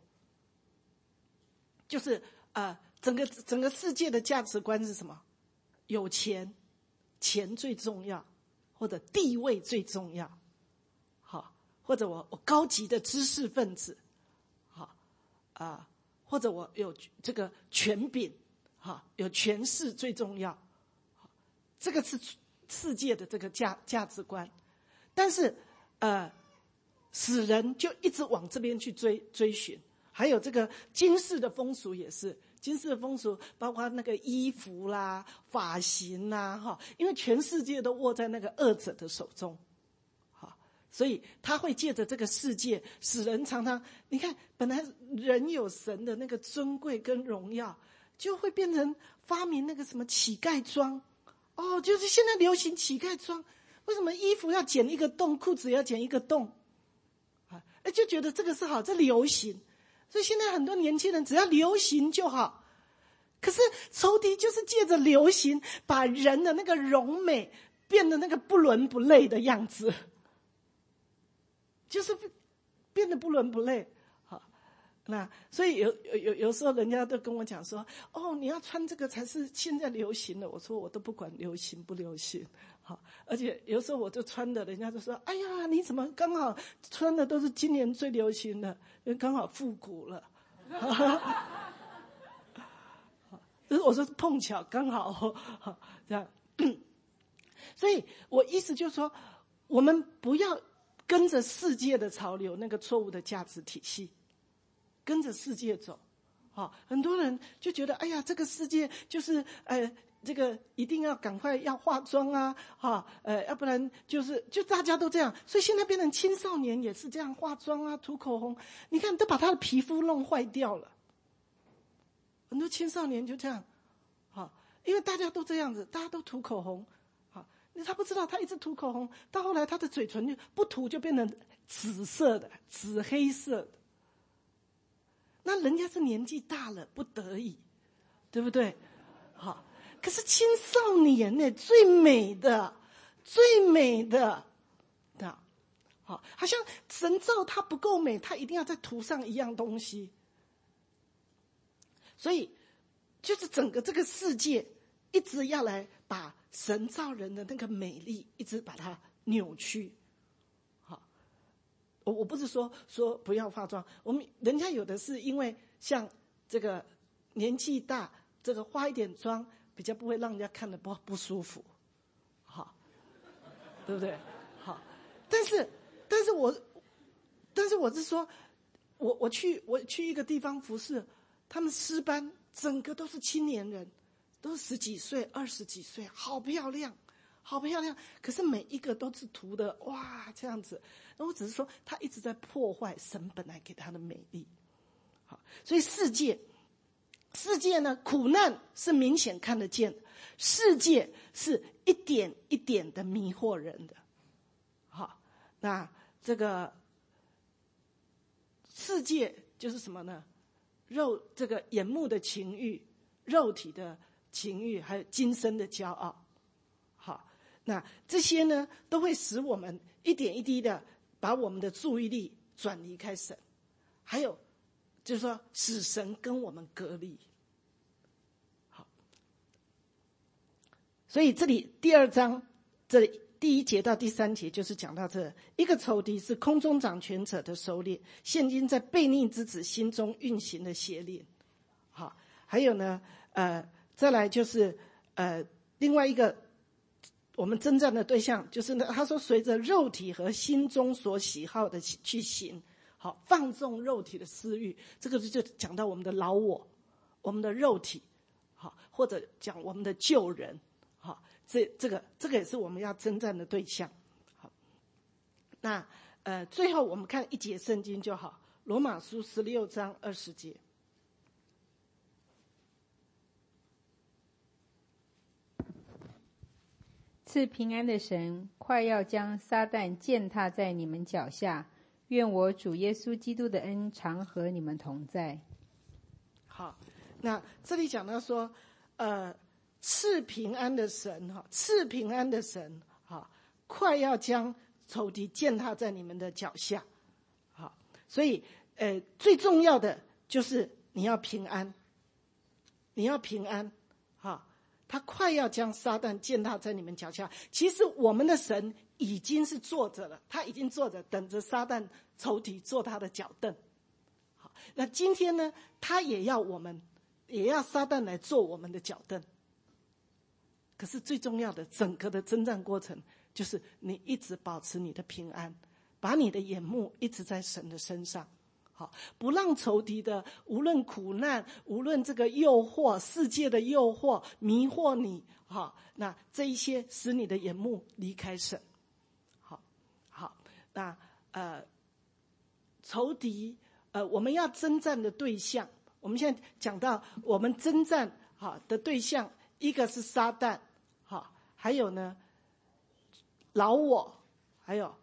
就是呃，整个整个世界的价值观是什么？有钱，钱最重要，或者地位最重要，好，或者我我高级的知识分子，好啊、呃，或者我有这个权柄，好，有权势最重要，这个是世界的这个价价值观。但是呃，使人就一直往这边去追追寻。还有这个今世的风俗也是，今世的风俗包括那个衣服啦、发型啦，哈，因为全世界都握在那个恶者的手中，好，所以他会借着这个世界，使人常常，你看，本来人有神的那个尊贵跟荣耀，就会变成发明那个什么乞丐装，哦，就是现在流行乞丐装，为什么衣服要剪一个洞，裤子要剪一个洞，啊，就觉得这个是好，这流行。所以现在很多年轻人只要流行就好，可是仇敌就是借着流行，把人的那个荣美变得那个不伦不类的样子，就是变得不伦不类。好，那所以有有有有时候人家都跟我讲说，哦，你要穿这个才是现在流行的。我说我都不管流行不流行。好，而且有时候我就穿的，人家就说：“哎呀，你怎么刚好穿的都是今年最流行的，因为刚好复古了。”我说碰巧刚好这样，所以我意思就是说，我们不要跟着世界的潮流，那个错误的价值体系，跟着世界走。好，很多人就觉得，哎呀，这个世界就是呃。这个一定要赶快要化妆啊，哈，呃，要不然就是就大家都这样，所以现在变成青少年也是这样化妆啊，涂口红，你看都把他的皮肤弄坏掉了。很多青少年就这样，哈，因为大家都这样子，大家都涂口红，哈，他不知道他一直涂口红，到后来他的嘴唇就不涂就变成紫色的、紫黑色的。那人家是年纪大了不得已，对不对？好。可是青少年呢，最美的，最美的，的，好，好像神造他不够美，他一定要再涂上一样东西。所以，就是整个这个世界一直要来把神造人的那个美丽，一直把它扭曲。好，我我不是说说不要化妆，我们人家有的是因为像这个年纪大，这个化一点妆。比较不会让人家看得不不舒服，好，对不对？好，但是，但是我，但是我是说，我我去我去一个地方服侍，他们诗班整个都是青年人，都是十几岁、二十几岁，好漂亮，好漂亮。可是每一个都是涂的哇这样子，那我只是说，他一直在破坏神本来给他的美丽。好，所以世界。世界呢，苦难是明显看得见的，世界是一点一点的迷惑人的。好，那这个世界就是什么呢？肉这个眼目的情欲，肉体的情欲，还有今生的骄傲。好，那这些呢，都会使我们一点一滴的把我们的注意力转离开神，还有。就是说，使神跟我们隔离。好，所以这里第二章，这里第一节到第三节就是讲到这一个仇敌是空中掌权者的首领，现今在悖逆之子心中运行的邪灵。好，还有呢，呃，再来就是呃，另外一个我们征战的对象就是呢，他说随着肉体和心中所喜好的去行。 好，放纵肉体的私欲，这个就讲到我们的老我，我们的肉体，好，或者讲我们的旧人，好，这这个这个也是我们要征战的对象。好，那呃，最后我们看一节圣经就好，罗马书十六章二十节。 赐平安的神，快要将撒旦践踏在你们脚下。愿我主耶稣基督的恩常和你们同在。 好，那这里讲到说，呃，赐平安的神哈，赐平安的神哈，快要将仇敌践踏在你们的脚下。好，所以呃，最重要的就是你要平安，你要平安，哈。他快要将撒旦践踏在你们脚下。其实我们的神已经是坐着了，他已经坐着等着撒旦仇敌坐他的脚凳。好，那今天呢，他也要我们，也要撒旦来坐我们的脚凳。可是最重要的，整个的征战过程，就是你一直保持你的平安，把你的眼目一直在神的身上。好，不让仇敌的无论苦难，无论这个诱惑，世界的诱惑迷惑你，好，那这一些使你的眼目离开神。好，好，那呃，仇敌呃，我们要征战的对象，我们现在讲到我们征战好的对象，一个是撒旦，好，还有呢老我，还有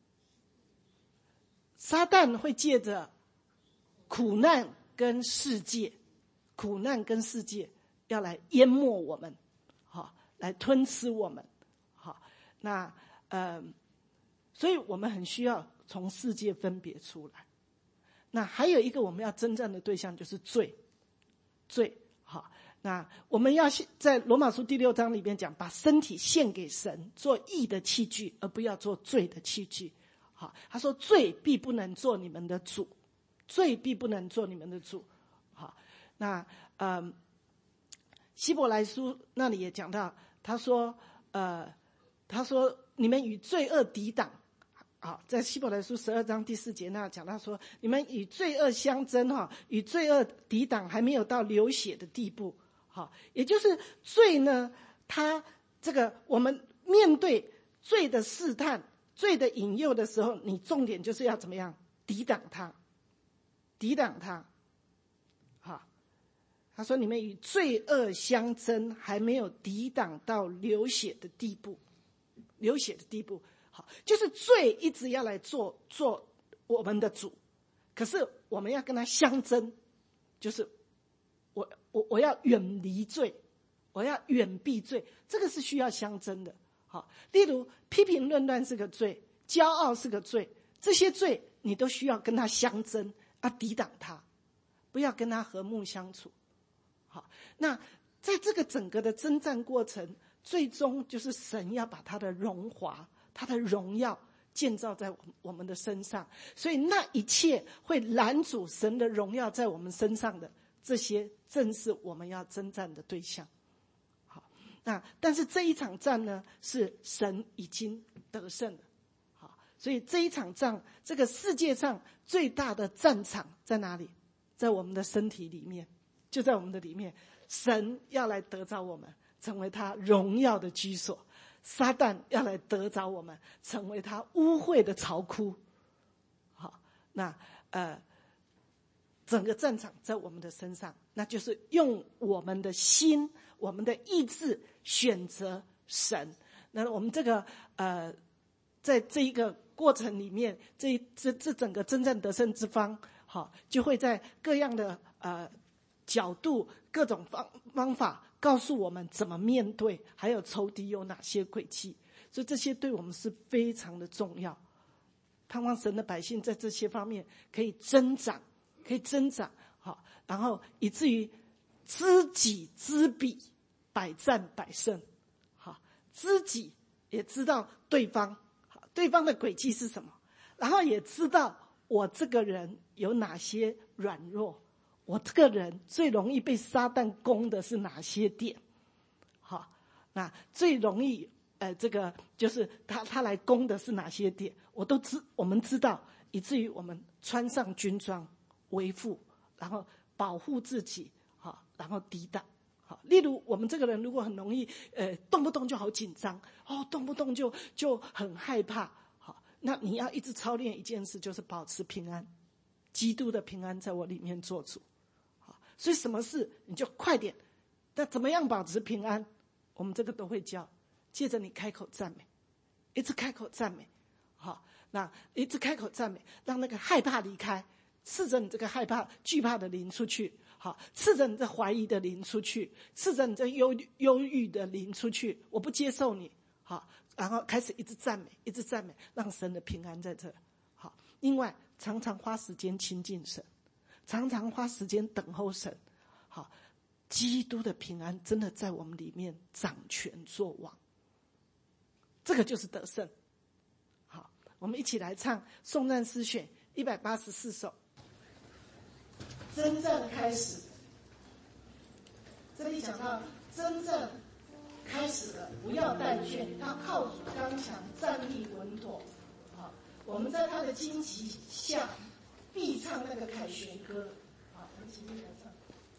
撒旦会借着苦难跟世界，苦难跟世界要来淹没我们，好，来吞吃我们，好，那呃，所以我们很需要从世界分别出来。那还有一个我们要征战的对象就是罪，罪，好，那我们要在罗马书第六章里面讲，把身体献给神，做义的器具，而不要做罪的器具。好，他说罪必不能做你们的主。罪必不能做你们的主。好，那呃，希伯来书那里也讲到，他说呃，他说你们与罪恶抵挡。好，在希伯来书十二章第四节那讲到说，你们与罪恶相争哈，与罪恶抵挡还没有到流血的地步。好，也就是罪呢，他这个我们面对罪的试探、罪的引诱的时候，你重点就是要怎么样抵挡它。抵挡他，好，他说你们与罪恶相争，还没有抵挡到流血的地步，流血的地步，好，就是罪一直要来做做我们的主，可是我们要跟他相争，就是我我我要远离罪，我要远避罪，这个是需要相争的，好，例如批评论断是个罪，骄傲是个罪，这些罪你都需要跟他相争。要抵挡他，不要跟他和睦相处。好，那在这个整个的征战过程，最终就是神要把他的荣华、他的荣耀建造在我们的身上，所以那一切会拦阻神的荣耀在我们身上的，这些正是我们要征战的对象。好，那但是这一场战呢，是神已经得胜了。所以这一场仗，这个世界上最大的战场在哪里？在我们的身体里面，就在我们的里面。神要来得着我们，成为他荣耀的居所；撒旦要来得着我们，成为他污秽的巢窟。好，那呃，整个战场在我们的身上，那就是用我们的心、我们的意志选择神。那我们这个呃，在这一个过程里面，这这这整个征战得胜之方，好，就会在各样的呃角度、各种方方法告诉我们怎么面对，还有仇敌有哪些诡计，所以这些对我们是非常的重要。盼望神的百姓在这些方面可以增长，可以增长，好，然后以至于知己知彼，百战百胜，好，知己也知道对方。对方的诡计是什么，然后也知道我这个人有哪些软弱，我这个人最容易被撒旦攻的是哪些点。好，那最容易呃，这个就是他他来攻的是哪些点，我都知我们知道， 以至于我们穿上军装为父，然后保护自己，好，然后抵挡。好，例如我们这个人如果很容易，呃，动不动就好紧张，哦，动不动就就很害怕，好，那你要一直操练一件事，就是保持平安，基督的平安在我里面做主。好，所以什么事你就快点。那怎么样保持平安？我们这个都会教，借着你开口赞美，一直开口赞美，好，那一直开口赞美，让那个害怕离开，斥着你这个害怕惧怕的灵出去，好，斥着你这怀疑的灵出去，斥着你这忧忧郁的灵出去，我不接受你，好，然后开始一直赞美，一直赞美，让神的平安在这。好，另外常常花时间亲近神，常常花时间等候神，好，基督的平安真的在我们里面掌权作王，这个就是得胜。好，我们一起来唱颂赞诗选一百八十四首。真正开始，这里讲到真正开始了，不要怠倦，要靠主刚强，站立稳妥。好，我们在他的旌旗下必唱那个凯旋歌。好，我们一起来唱。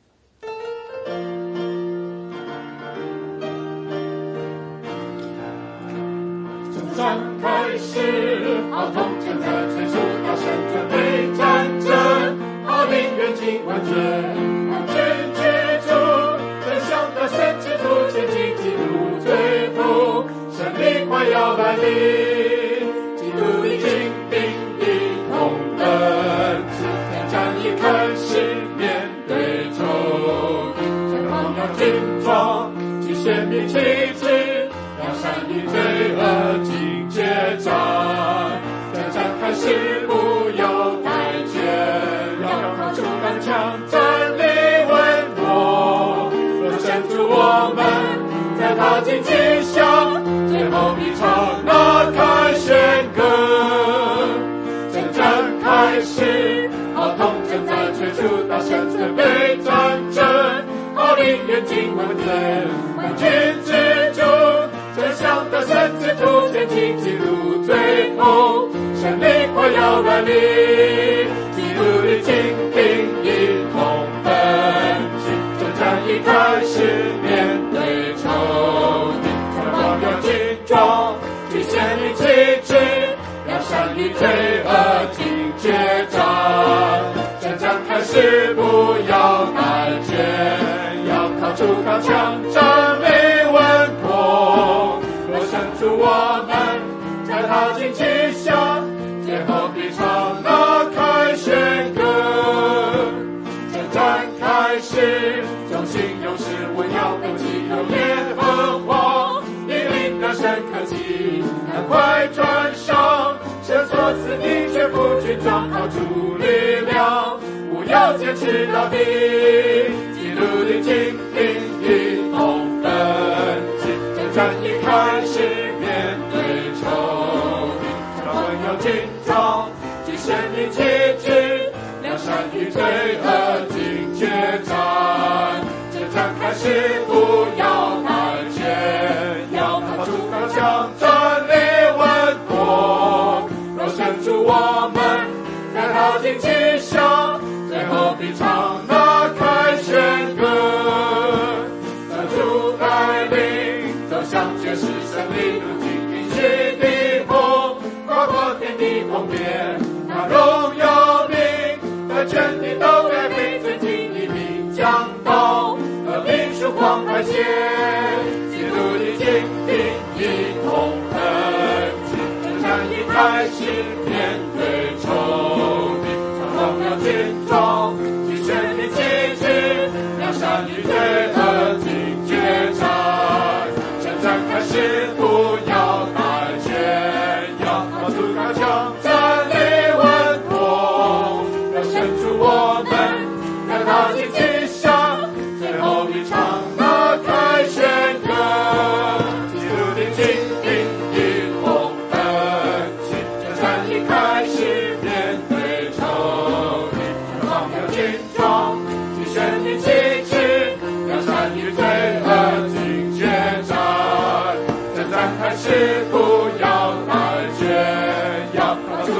征战开始，好痛正在催促，大声准备战争，好令人尽完全，好军居住，真相的神之途，前进基督最后，胜利快要来临，基督的精兵一同奔驰，战役开始，面对仇敌，前方要军装，去显明旗帜，要闪避罪恶，警戒战，战战开始，不要怠倦，要靠主刚强，站立稳妥。若神主我们在他旌旗下，最后一场那凯旋歌，征战开始，好痛正在催促，大声准备战争，好令人尽完全，万军之主，真相的神之途，前进基督最后，胜利快要来临，基督的精兵一同奔驰，征战一开始，面对仇敌，前方要军装，去显明旗帜，要闪避罪恶，警戒战，征战开始，不要怠倦，要靠主刚强，站立稳妥。若神主我们在他旌旗下，最后必唱那凯旋歌，征战开始，忠心勇士我要登基，有耶和华引领的神可期，赶快穿上神所赐的全副军装，靠主力量，不要坚持到底，基督的精兵一同奔驰，征战一开始，面对仇敌，常稳有军装，举显明旗帜，梁山与罪恶，警戒战，征战开始，不要怠倦，要靠主刚强，站立稳妥。若神主我们在他旌旗下，最后必唱那凯旋歌，得主带领，走向绝世胜利路，应许的梦，跨过天地红遍，那荣耀名，在全地都该被尊敬的名讲道，和平曙光快现，基督的精兵一同奔驰，征战一开始，面对仇敌，常荣耀军装，去显明旗帜，梁山与罪恶，警戒战，征战开始，不要怠倦，要靠主刚强，站立稳妥。若神主我们在他旌旗下，最后一场那凯旋歌，基督的精兵一同奔驰，征战一开始，面对仇敌，常有军装，去显明旗帜，梁山与罪恶，警戒战，征战开始，不要怠倦，要靠主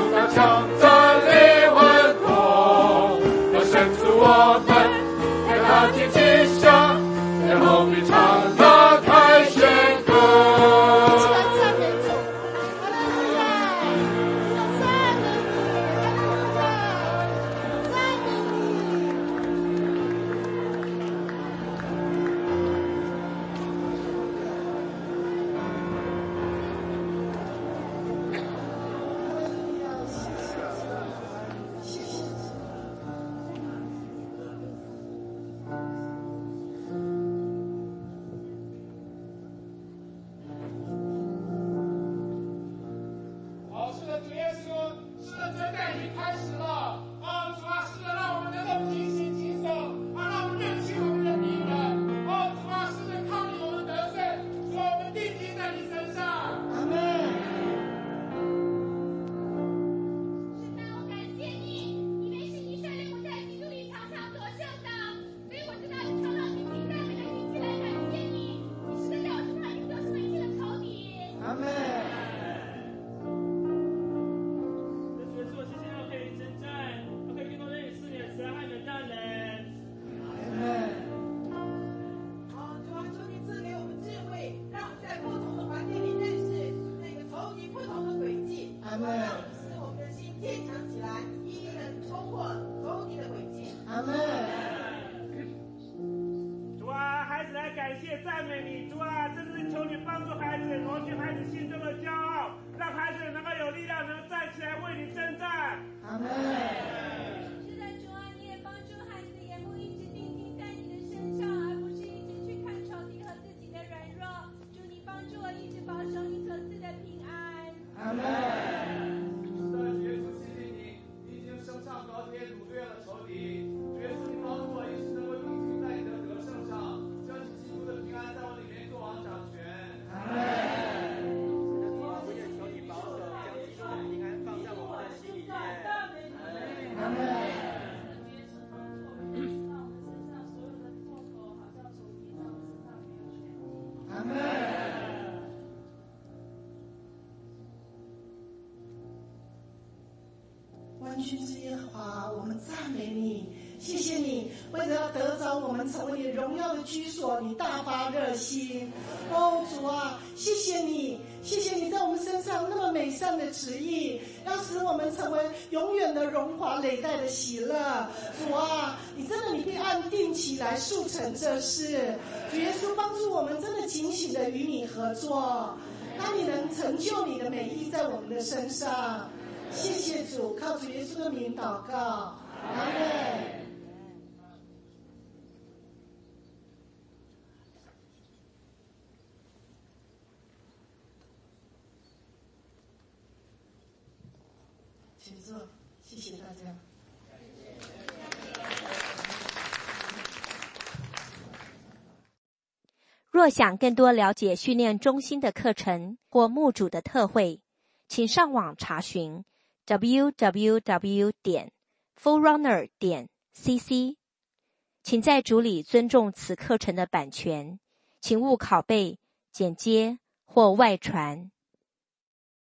阿们。 主耶稣，谢谢你，你已经升上高天，掳掠了仇敌。主耶稣，你帮助我一直能够定睛在你的得胜上，将你基督的平安在我里面做王掌权。阿们。我也求你保守，将基督的平安放在我们的心里面。阿们。阿们。 万军之耶和华，我们赞美你，谢谢你，为了要得着我们成为你荣耀的居所，你大发热心。哦，主啊，谢谢你，谢谢你在我们身上那么美善的旨意，要使我们成为永远的荣华累代的喜乐。主啊，你真的你必按定期来速成这事。主耶稣帮助我们真的警醒的与你合作，让你能成就你的美意在我们的身上。谢谢主，靠主耶稣的名祷告，阿们。请坐，谢谢大家。 若想更多了解训练中心的课程或牧主的特会，请上网查询 double-u double-u double-u 点 forerunner 点 c c。 请在主里尊重此课程的版权，请勿拷贝、剪接或外传。